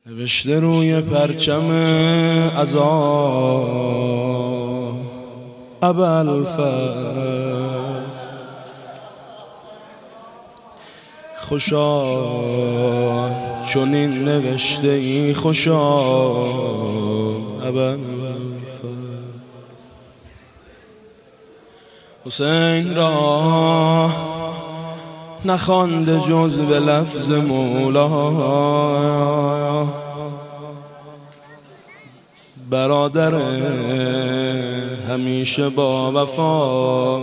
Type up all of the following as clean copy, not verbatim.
نوشته روی پرچم عزا ابوالفضل خوشا چنین نوشته ای خوشا ابوالفضل حسین را نخوانده جز به لفظ مولا برادر همیشه با وفا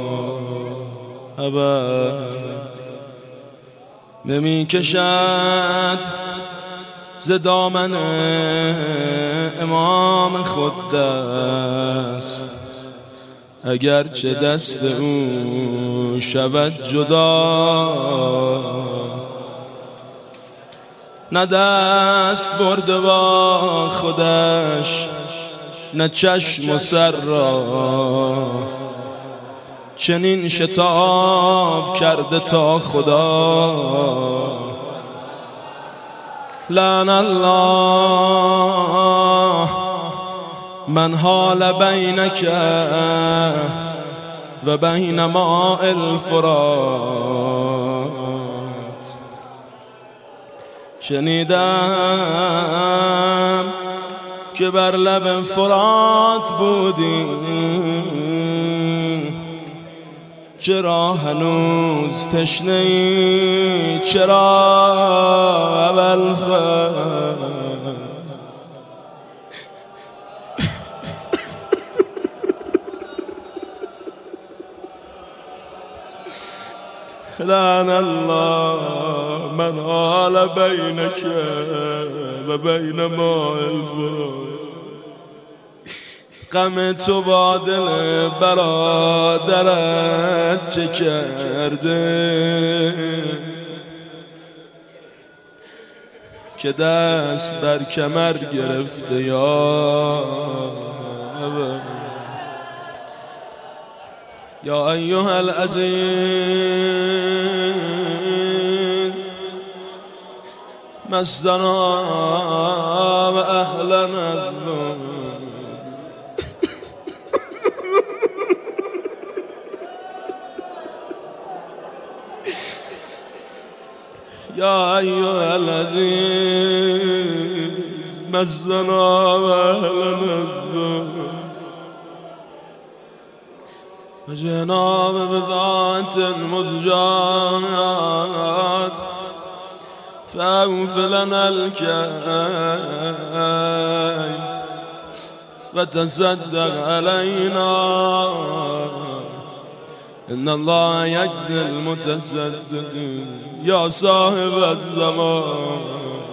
نمی کشد ز دامن امام خود دست اگرچه دست او شود جدا نه دست برده با خودش نه چشم و سر را چنین شتاب کرده تا خدا لعن الله من حال بینک و بین ماء الفرات شنیدم که بر لب فرات بودی چرا هنوز تشنه ای چرا ابوالفضل لعن الله من حال بینک و بین ماء الفرات غم تو با دل برادرت چه کرده که دست بر کمر گرفته یا ایها العزیز مسنا و اهلنا الذنوب یا ایها العزیز مسنا و اهلنا الذنوب جناب بذات مضجات فاغفر لنا الكي وتصدق علينا ان الله يجزي المتصدقين يا صاحب الزمان